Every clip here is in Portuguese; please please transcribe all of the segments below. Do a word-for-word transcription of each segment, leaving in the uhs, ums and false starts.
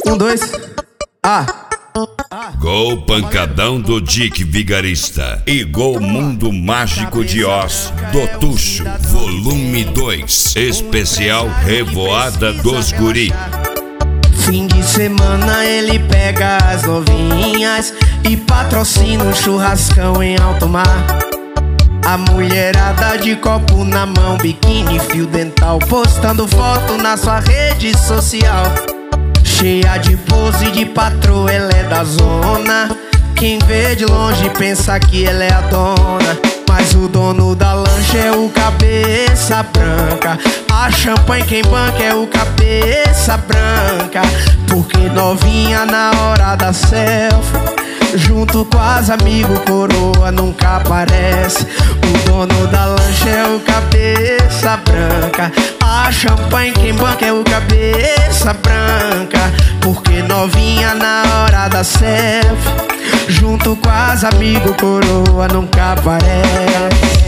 Um, dois, ah. Gol pancadão do Dick Vigarista e gol Mundo Mágico de Oz do Tuxo, volume dois, especial Revoada dos Guri. Fim de semana ele pega as novinhas e patrocina um churrascão em alto mar. A mulherada de copo na mão, biquíni, fio dental, postando foto na sua rede social. Cheia de pose de patroa, ela é da zona. Quem vê de longe pensa que ela é a dona, mas o dono da lancha é o cabeça branca. A champanhe quem banca é o cabeça branca. Porque novinha na hora da selfie, junto com as amigos, coroa nunca aparece. O dono da lancha é o cabeça branca. A champanhe quem banca é o cabeça branca. Porque novinha na hora da selfie, junto com as amigos, coroa nunca aparece.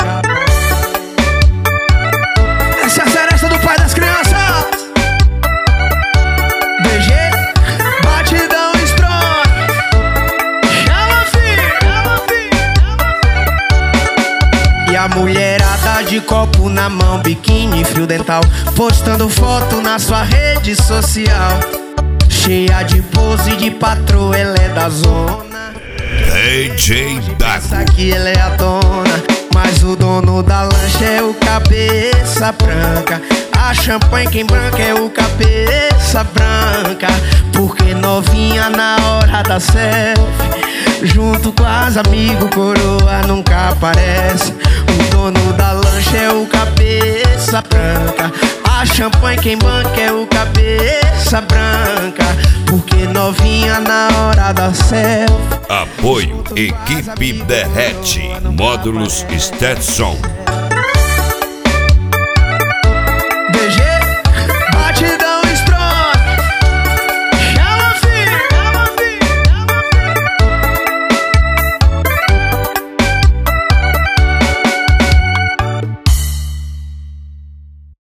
Essa é a seresta do pai das crianças. B G, batidão strong. Chama, filho, chama, filho. E a mulherada de copo na mão, biquíni, fio dental, postando foto na sua rede social. Cheia de pose de patroa, ela é da zona. D J Dago. Pensa que ela é a dona, mas o dono da lancha é o cabeça branca. A champanhe quem branca é o cabeça branca. Porque novinha na hora da selfie, junto com as amigos, coroa nunca aparece. O dono da lancha é o cabeça branca. A champanhe quem banca é o cabeça branca. Porque novinha na hora da selfie. Apoio Equipe Derrete, Módulos Stetson.